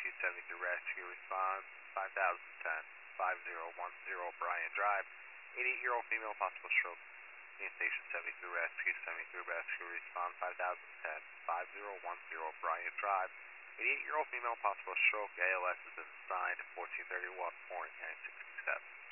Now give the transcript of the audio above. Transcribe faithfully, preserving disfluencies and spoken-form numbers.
Rescue seventy-three Rescue response five thousand ten, five zero one zero Bryant Drive. eighty-eight-year-old female possible stroke. Main station seventy-three Rescue seventy-three Rescue response five thousand ten, five zero one zero Bryant Drive. eighty-eight-year-old female possible stroke. A L S has been assigned fourteen thirty-one point nine six seven.